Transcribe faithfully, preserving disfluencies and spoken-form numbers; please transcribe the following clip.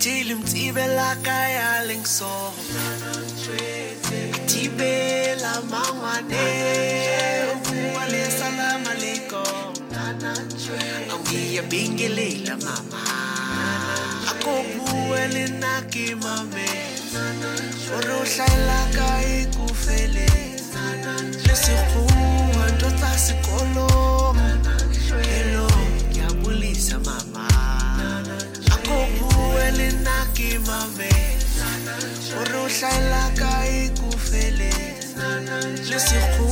Jilim tibela kaya lengso Tibela mangwane Uwale salam alaikum Awiya bingilela mama Ako buwele naki mame Oro shaila kai kufele Lesi kuwa ndota sikolo Hello, yabulisa mama Ako buwele naki mame Oro shaila kai kufele Lesi kuwa